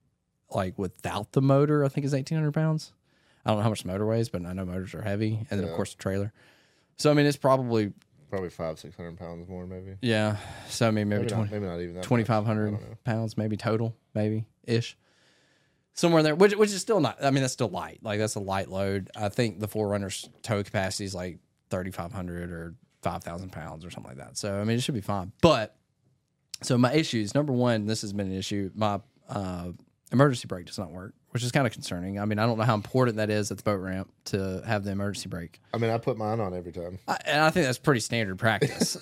like without the motor, I think is eighteen hundred pounds. I don't know how much the motor weighs, but I know motors are heavy, and then of Yeah. course the trailer. So I mean, it's probably Probably five, six hundred pounds more, maybe. yeah. So I mean, maybe, Maybe, twenty, not, maybe not even that. twenty-five much. I hundred don't know. pounds, maybe total, maybe ish. Somewhere there, which which is still not. I mean, that's still light. Like that's a light load. I think the four runner's tow capacity is like thirty-five hundred or five thousand pounds or something like that. So I mean, it should be fine. But so my issues, number one, this has been an issue. My uh, emergency brake does not work, which is kind of concerning. I mean, I don't know how important that is at the boat ramp to have the emergency brake. I mean, I put mine on every time. I, and I think that's pretty standard practice.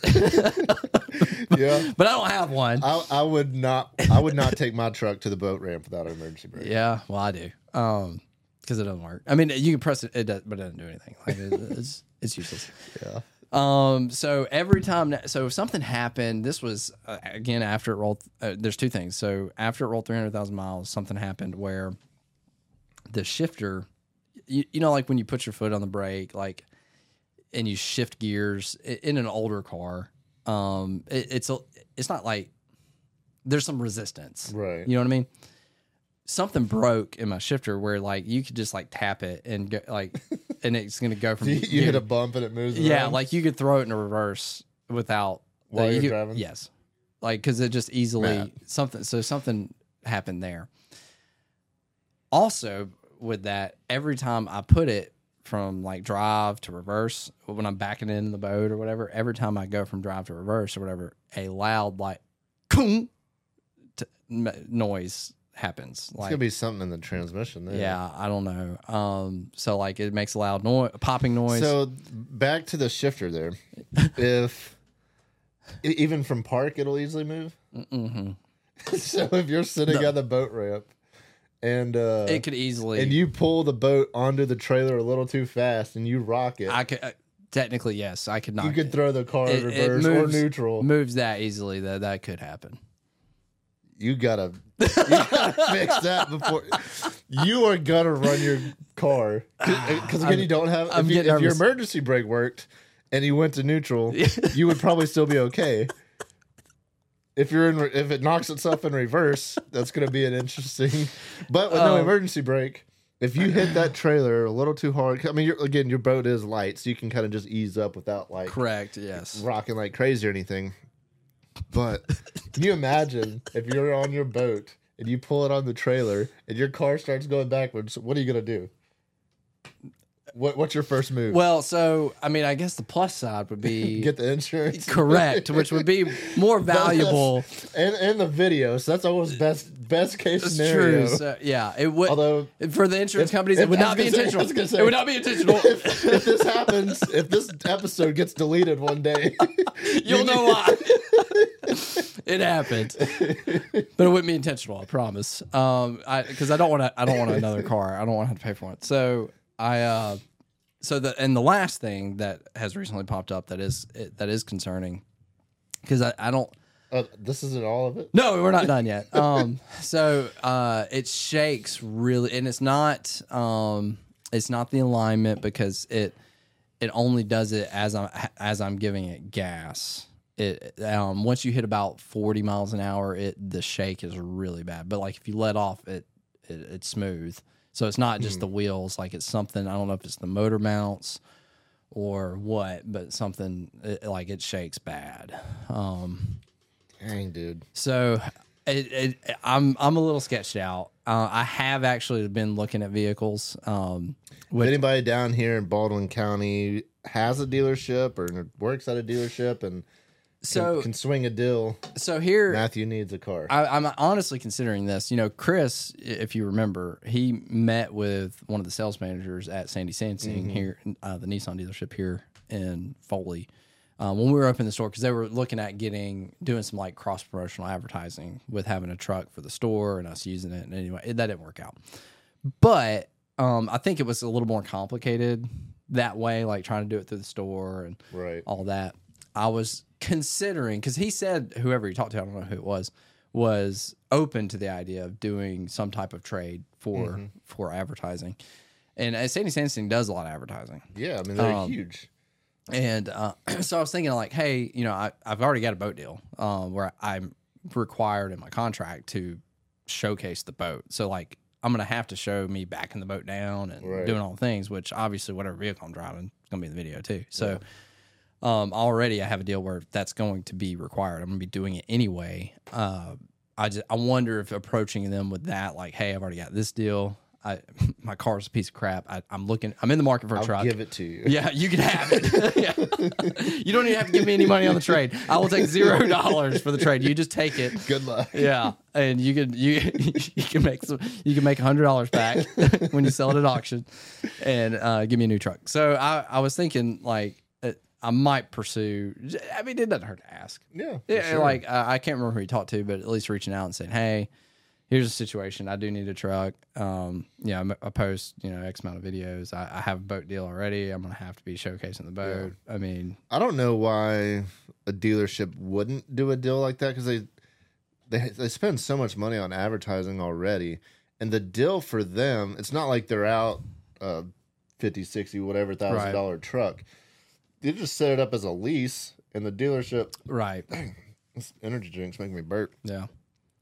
Yeah. But I don't have one. I, I would not. I would not take my truck to the boat ramp without an emergency brake. Yeah, well, I do. Um, because it doesn't work. I mean, you can press it, it does, but it doesn't do anything. Like it, it's it's useless. Yeah. Um, so every time, so if something happened, this was uh, again after it rolled. Uh, there's two things. So after it rolled three hundred thousand miles, something happened where the shifter, you, you know, like when you put your foot on the brake, like, and you shift gears i- in an older car. Um, it, it's a, it's not like there's some resistance, Right. You know what I mean? something broke in my shifter where like you could just like tap it and go, like, and it's gonna go from you, you hit a bump and it moves. Yeah, around? like you could throw it in a reverse without While uh, you're you could- driving? Yes, like because it just easily Man. something. So something happened there. Also, with that, every time I put it from like drive to reverse, when I'm backing in the boat or whatever, every time I go from drive to reverse or whatever, a loud like "kung" t- m- noise happens. It's Like, gonna be something in the transmission there. yeah, I don't know. Um, so like it makes a loud noise, popping noise. So back to the shifter there. If e- even from park, it'll easily move. mm-hmm. So if you're sitting No. on the boat ramp and uh, It could easily. and you pull the boat onto the trailer a little too fast and you rock it, I could uh, technically yes, I could not. you could throw the car It- in it reverse moves- or neutral. moves that easily that that could happen. You gotta, you gotta fix that before you are gonna run your car because again I'm- you don't have. I'm If, you, getting if your nervous. emergency brake worked and you went to neutral, you would probably still be okay. If you're in, re- if it knocks itself in reverse, that's gonna be an interesting. But with no Um, emergency brake, if you hit that trailer a little too hard, I mean, you're, again, your boat is light, so you can kind of just ease up without like Correct. Yes. rocking like crazy or anything. But can you imagine if you're on your boat and you pull it on the trailer and your car starts going backwards? What are you gonna do? What What's your first move? Well, so I mean, I guess the plus side would be Get the insurance. correct, which would be more valuable. and and the video. So that's almost best best case It's scenario. true. So, yeah, it would. Although For the insurance if- companies, if- it would I not was be gonna say- I intentional. was gonna say- It would not be intentional. if, if this happens, if this episode gets deleted one day, You'll know why. It happened, but it wouldn't be intentional. I promise. Um, I because I don't want to. I don't want another car. I don't want to have to pay for it. So I. Uh, so the and the last thing that has recently popped up that is that is concerning because I, I don't. uh, this isn't all of it. No, we're not done yet. Um, so uh, it shakes really, and it's not. Um, it's not the alignment because it it only does it as I'm as I'm giving it gas. It um, once you hit about forty miles an hour, it the shake is really bad. But like if you let off, it, it it's smooth. So it's not just the wheels. Like it's something. I don't know if it's the motor mounts or what, but something it, like it shakes bad. Um, Dang, dude. so it, it, I'm I'm a little sketched out. Uh, I have actually been looking at vehicles. Um, If with, anybody down here in Baldwin County has a dealership or works at a dealership and so can, can swing a deal, so here Matthew needs a car. I, I'm honestly considering this. You know, Chris, if you remember, he met with one of the sales managers at Sandy Sensing Mm-hmm. here, uh, the Nissan dealership here in Foley, um, when we were up in the store because they were looking at getting doing some like cross promotional advertising with having a truck for the store and us using it. And anyway, it, that didn't work out. But um, I think it was a little more complicated that way, like trying to do it through the store and Right. all that. I was considering because he said whoever he talked to, I don't know who it was, was open to the idea of doing some type of trade for Mm-hmm. for advertising. And uh, Sandy Sensing does a lot of advertising. Yeah, I mean they're Um, huge. And uh, so I was thinking, like, hey, you know, I, I've already got a boat deal um, where I'm required in my contract to showcase the boat. So, like, I'm going to have to show me backing the boat down and Right. doing all the things, which obviously, whatever vehicle I'm driving is going to be in the video, too. So, um, already I have a deal where that's going to be required. I'm going to be doing it anyway. Uh, I just I wonder if approaching them with that, like, hey, I've already got this deal. I my car's a piece of crap. I, I'm looking. I'm in the market for a I'll truck. give it to you. Yeah, you can have it. Yeah. You don't even have to give me any money on the trade. I will take zero dollars for the trade. You just take it. Good luck. Yeah, and you can you you can make some you can make a hundred dollars back when you sell it at auction, and uh, give me a new truck. So I I was thinking like uh, I might pursue. I mean, it doesn't hurt to ask. Yeah. for Yeah, sure. like uh, I can't remember who he talked to, but at least reaching out and saying, hey. Here's a situation. I do need a truck. Um, yeah, I'm- I post, you know, X amount of videos. I, I have a boat deal already. I'm going to have to be showcasing the boat. I mean, I don't know why a dealership wouldn't do a deal like that because they, they they spend so much money on advertising already, and the deal for them, it's not like they're out uh, fifty, sixty, whatever thousand Right. dollar truck. They just set it up as a lease, and the dealership. right. This energy drinks make me burp. Yeah.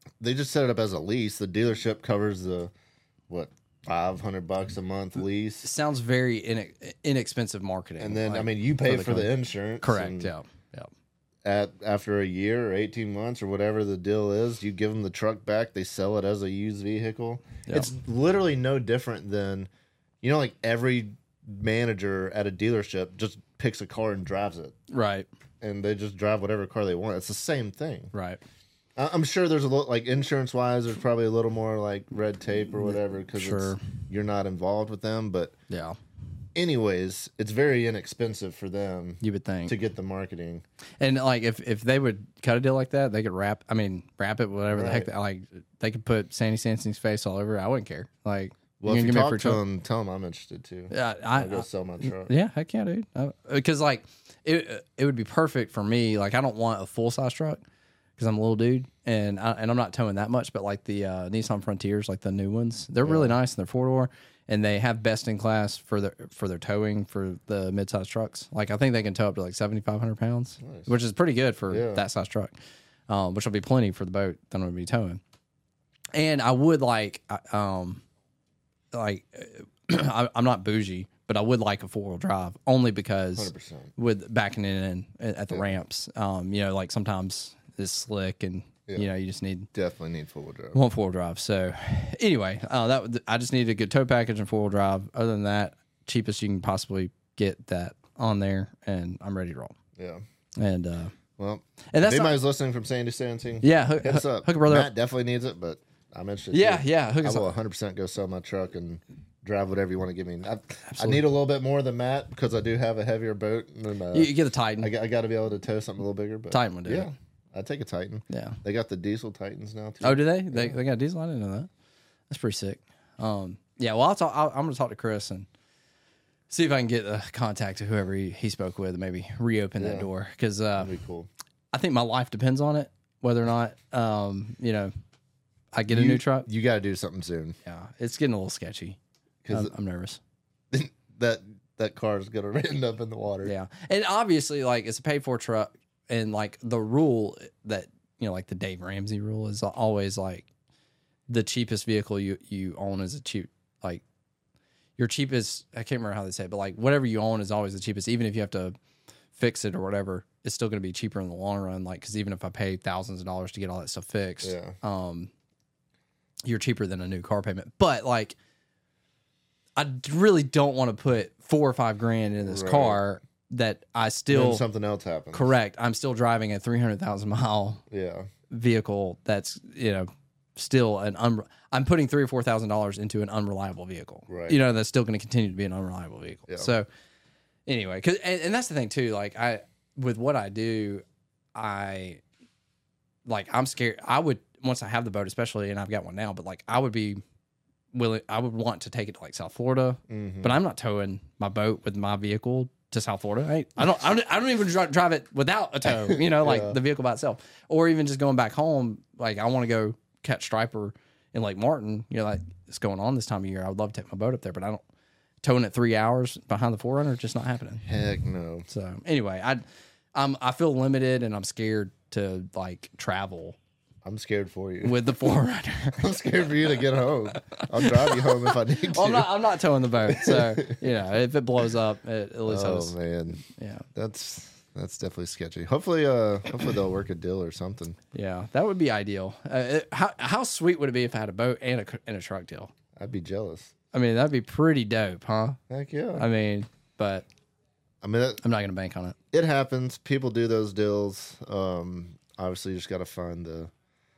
they just set it up as a lease. The dealership covers the what five hundred bucks a month lease. It sounds very in, inexpensive marketing. And then like, I mean, you pay for the, for the company. insurance. Correct. and Yeah. Yeah. At after a year or eighteen months or whatever the deal is, you give them the truck back. They sell it as a used vehicle. Yeah. It's literally no different than, you know, like every manager at a dealership just picks a car and drives it, Right. and they just drive whatever car they want. It's the same thing. Right. I- I'm sure there's a little, like insurance wise, there's probably a little more like red tape or whatever because Sure. you're not involved with them. But Yeah. anyways, it's very inexpensive for them You would think. to get the marketing. And like if, if they would cut a deal like that, they could wrap. I mean, wrap it, whatever the heck. Right. They, like they could put Sandy Sansing's face all over it. I wouldn't care. Like, Well, if you gonna give me a talk free to truck? them, tell them I'm interested too. Yeah, I, I'll go sell my truck. Yeah, heck yeah, dude. Because like it, it would be perfect for me. Like I don't want a full size truck because I'm a little dude, and I, and I'm not towing that much. But like the uh, Nissan Frontiers, like the new ones, they're really nice and they're four door, and they have best in class for their for their towing for the mid size trucks. Like I think they can tow up to like seventy-five hundred pounds, Nice. which is pretty good for Yeah. that size truck. Um, which will be plenty for the boat that I'm gonna be towing. And I would like, um, like I, I'm not bougie, but I would like a four wheel drive only because one hundred percent. with backing it in at the ramps, um, you know, like sometimes it's slick and Yeah. you know you just need Definitely need four wheel drive. one four wheel drive. So anyway, uh, that would- I just needed a good tow package and four wheel drive. Other than that, cheapest you can possibly get that on there, and I'm ready to roll. Yeah. And uh, Well, and that's if not, anybody's listening from Sandy Sansing, yeah, hook, hit us hook, up. hook a brother Matt up. definitely needs it, but I'm interested. Yeah, too. yeah, hook I us will up. one hundred percent go sell my truck and drive whatever you want to give me. I, I need a little bit more than Matt because I do have a heavier boat. And, uh, You, you get the Titan. I, got- I got to be able to tow something a little bigger. But Titan would do yeah, it. I'd take a Titan. Yeah. They got the diesel Titans now too. Oh, do they? They they got a diesel? I didn't know that. That's pretty sick. Um, yeah. Well, I'll talk. I'll, I'm going to talk to Chris and see if I can get a contact to whoever he, he spoke with and maybe reopen that Yeah. door because uh, That'd be cool. I think my life depends on it. Whether or not um, you know I get a You- new truck. You got to do something soon Yeah, it's getting a little sketchy. because I'm, I'm nervous. that that car is gonna end up in the water. Yeah, and obviously, like it's a paid for truck, and like the rule that you know, like the Dave Ramsey rule is always like the cheapest vehicle you you own is a cheap like your cheapest. I can't remember how they say it, but like whatever you own is always the cheapest, even if you have to fix it or whatever. It's still going to be cheaper in the long run. Like because even if I pay thousands of dollars to get all that stuff fixed, Yeah. um, you're cheaper than a new car payment. But like, I really don't want to put four or five grand in this Right. car that I Then still something else happens. correct. I'm still driving a three hundred thousand mile Yeah. vehicle that's you know still an un. I'm putting three or four thousand dollars into an unreliable vehicle. Right. You know that's still going to continue to be an unreliable vehicle. Yeah. So anyway, cause and, and that's the thing too. Like I with what I do, I like I'm scared. I would once I have the boat, especially, and I've got one now. But like I would be willing. I would want to take it to like South Florida, Mhm. but I'm not towing my boat with my vehicle to South Florida. I, I don't. I don't, I don't even dri- drive it without a tow. You know, like Yeah. the vehicle by itself, or even just going back home. Like I want to go catch striper in Lake Martin. You know, like it's going on this time of year. I would love to take my boat up there, but I don't. Towing it three hours behind the four runner, just not happening. Heck no. So anyway, I, I'm I feel limited and I'm scared to like travel I'm scared for you. with the four runner. I'm scared for you to get home. I'll drive you home if I need to. Well, I'm not. I'm not towing the boat. So you know, if it blows up, it, at least I Oh was, man, yeah, that's that's definitely sketchy. Hopefully, uh, hopefully they'll work a deal or something. yeah, that would be ideal. Uh, it, how how sweet would it be if I had a boat and a and a truck deal? I'd be jealous. I mean, that'd be pretty dope, huh? Heck yeah. I mean, but I mean, it, I'm not gonna bank on it. it happens. People do those deals. Um, obviously, you just got to find the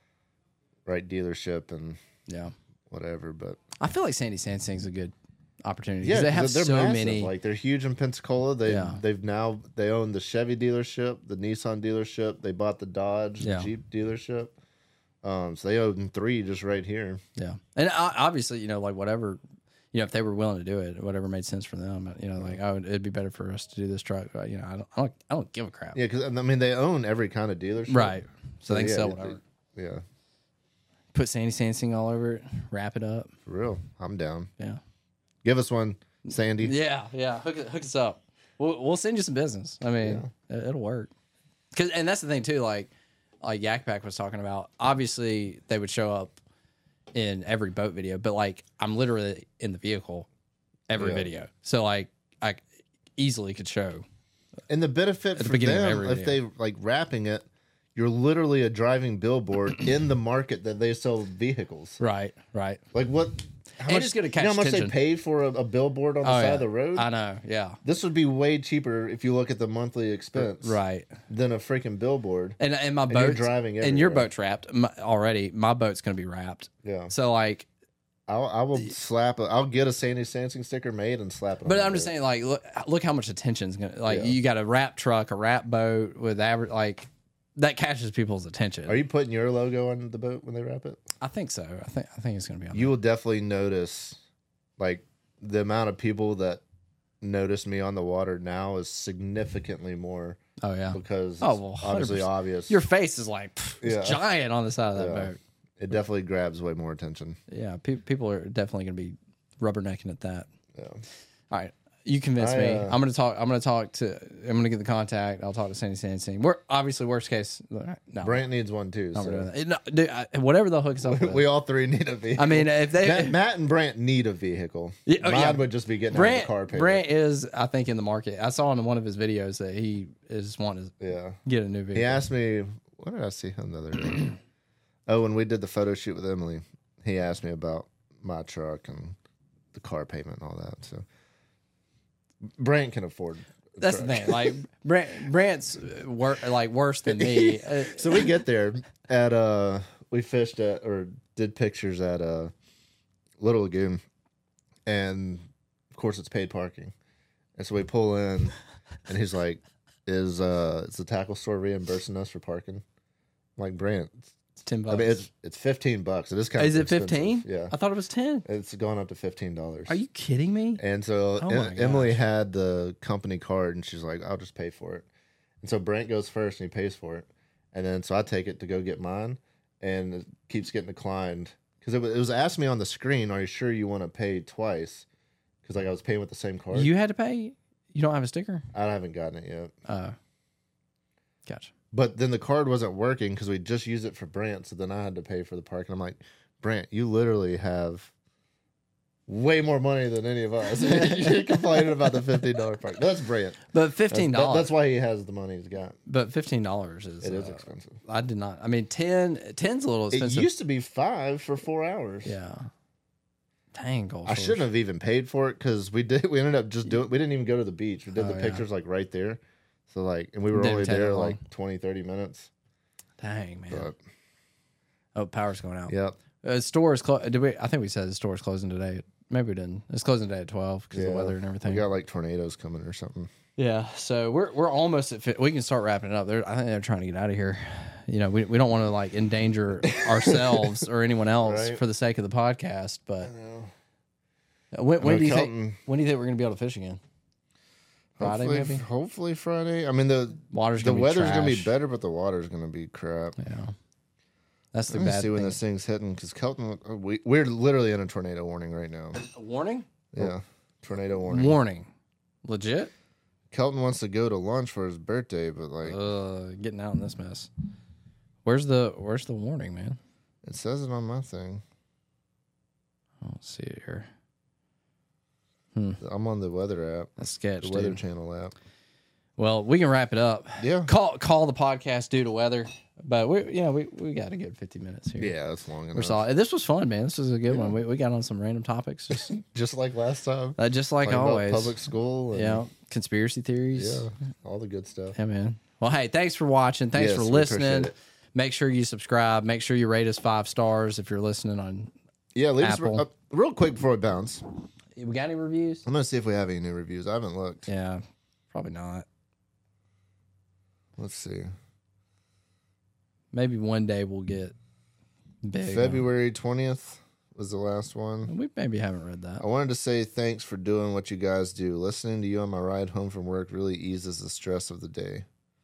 right dealership and Yeah, whatever. But I feel like Sandy Sansing's a good opportunity yeah, because they have they're so massive. many. Like they're huge in Pensacola. They Yeah. they've now they own the Chevy dealership, the Nissan dealership. They bought the Dodge, Yeah. the Jeep dealership. Um, so they own three just right here. Yeah, and o- obviously, you know, like whatever, you know, if they were willing to do it, whatever made sense for them, you know, like I would, it'd be better for us to do this truck. But, you know, I don't, I don't, I don't give a crap. Yeah, because I mean they own every kind of dealership. Right. So they can yeah, sell they- whatever. Yeah, Put Sandy Sansing all over it, wrap it up. for real. I'm down. Yeah. Give us one, Sandy. Yeah, yeah. Hook, it- hook us up. We'll, we'll send you some business. I mean, it, it'll work. Cause, and that's the thing too. Like, like Yak Pack was talking about, obviously they would show up in every boat video, but like I'm literally in the vehicle every Yeah. video. So like I easily could show. And the benefit the for beginning of them, every if they like wrapping it, you're literally a driving billboard in the market that they sell vehicles. Right, right. Like what? How And much, it's gonna you know how catch much attention. they pay for a, a billboard on the Oh, side yeah. of the road? I know, yeah. This would be way cheaper if you look at the monthly expense, Right. than a freaking billboard. And and my And you're boat driving and your everywhere. boat's wrapped my, already. My boat's going to be wrapped. Yeah, So like, I'll, I will slap. A, I'll get a Sandy Sansing sticker made and slap it. but on I'm my just boat. saying, like, look, look how much attention's going to, like, Yeah. you got a wrap truck, a wrap boat with average, like, that catches people's attention. Are you putting your logo on the boat when they wrap it? I think so. I think, I think it's going to be on You will definitely notice, like, the amount of people that notice me on the water now is significantly more there. Oh, yeah. because Oh, it's well, obviously one hundred percent. obvious. Your face is like, pff, it's Yeah. giant on the side of that Yeah. boat. It definitely grabs way more attention. Yeah. Pe- people are definitely going to be rubbernecking at that. Yeah. All right. You convinced I, me. uh, I'm gonna talk. I'm gonna talk to. I'm gonna get the contact. I'll talk to Sandy Sansing. We're obviously worst case. No, Brant needs one too. no, we're doing So. that. No, dude, I, whatever they'll hook us up with. We all three need a vehicle. I mean, if they Matt, Matt and Brant need a vehicle. Yeah, oh, Mine yeah. would just be getting out of Brant, the car payment. Brant is, I think, in the market. I saw in one of his videos that he is wanting to Yeah. get a new vehicle. He asked me, what did I see him the other day? Oh, when we did the photo shoot with Emily, he asked me about my truck and the car payment and all that. So Brant can afford. a That's the truck. thing. Like Brant, Brant's wor- like worse than me. Uh, So we get there at uh we fished at or did pictures at uh Little Lagoon, and of course it's paid parking. And so we pull in and he's like, Is uh is the tackle store reimbursing us for parking? I'm like, Brant, it's ten bucks. I mean it's it's fifteen bucks. It is kind is of it fifteen? Yeah. I thought it was ten. It's gone up to fifteen dollars. Are you kidding me? And so Oh em- my Emily gosh. had the company card, and she's like, "I'll just pay for it." And so Brant goes first, and he pays for it. And then so I take it to go get mine, and it keeps getting declined because it was, it was asked me on the screen, "Are you sure you want to pay twice?" Because like I was paying with the same card. You had to pay. You don't have a sticker. I haven't gotten it yet. Uh, gotcha. But then the card wasn't working because we just used it for Brant, so then I had to pay for the park. And I'm like, Brant, you literally have way more money than any of us. You're complaining about the fifteen dollar park. That's Brant. But fifteen That's, that- dollars. that's why he has the money he's got. But fifteen dollars is It is uh, expensive. I did not. I mean, ten. Ten's a little It expensive. used to be five for four hours. yeah. Dang, gold. I shouldn't have even paid for it because we did. We ended up just doing. We didn't even go to the beach. We did Oh, the yeah. pictures like right there. So like, and we were Didn't only take that there long. like twenty, thirty minutes. Dang, man. But Oh, power's going out. yeah, Uh, store is closed. Did we? I think we said the store is closing today. Maybe we didn't. It's closing today at twelve because of the Yeah. weather and everything. we got like tornadoes coming or something. Yeah, so we're we're almost at. Fit. We can start wrapping it up. They're, I think they're trying to get out of here. You know, we we don't want to like endanger ourselves or anyone else Right. for the sake of the podcast. But know. when, when know do you Kelton- think? When do you think we're going to be able to fish again? Friday, Hopefully, maybe. hopefully Friday. I mean the Water's the gonna be weather's gonna be trash. better, but the water's gonna be crap. Yeah, that's the Let me bad see when thing. this thing's hitting because Kelton, we we're literally in a tornado warning right now. Warning. Yeah, tornado warning. Warning. Legit. Kelton wants to go to lunch for his birthday, but like Uh, getting out in this mess. Where's the Where's the warning, man? it says it on my thing. I don't see it here. I'm on the weather app, That's sketch, the Weather dude. Channel app. Well, we can wrap it up. Yeah, Call call the podcast due to weather, but we you know we, we got a good fifty minutes here. yeah, that's long We're enough. solid. This was fun, man. This was a good one. We, we got on some random topics, just Just like last time, uh, just like Talking about always. public school. And, Yeah, conspiracy theories. yeah, all the good stuff. Yeah, man. Well, hey, thanks for watching. Thanks Yes, for we listening. appreciate it. Make sure you subscribe. Make sure you rate us five stars if you're listening on. Yeah, leave us Apple. uh, real quick before we bounce. We got any reviews? I'm gonna see if we have any new reviews. I haven't looked. Yeah, probably not. Let's see. Maybe one day we'll get big. February twentieth was the last one. We maybe haven't read that. I wanted to say thanks for doing what you guys do. Listening to you on my ride home from work really eases the stress of the day.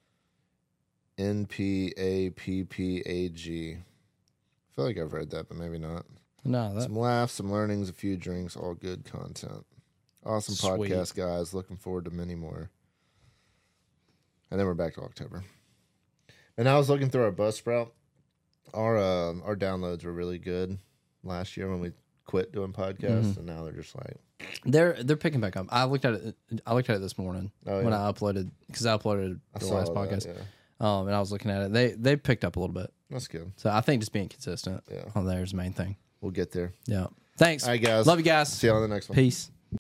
N P A P P A G. I feel like I've read that, but maybe not. No, that Some laughs, some learnings, a few drinks, all good content. Awesome Sweet. podcast, guys. Looking forward to many more. And then we're back to October. And I was looking through our Buzzsprout. Our uh, our downloads were really good last year when we quit doing podcasts, Mm-hmm. and now they're just like They're they're picking back up. I looked at it. I looked at it this morning Oh, when yeah. I uploaded because I uploaded I the saw last that, podcast. yeah. Um, and I was looking at it. They they picked up a little bit. That's good. So I think just being consistent Yeah. on there is the main thing. We'll get there. Yeah. Thanks. All right, guys. Love you guys. See you on the next one. Peace.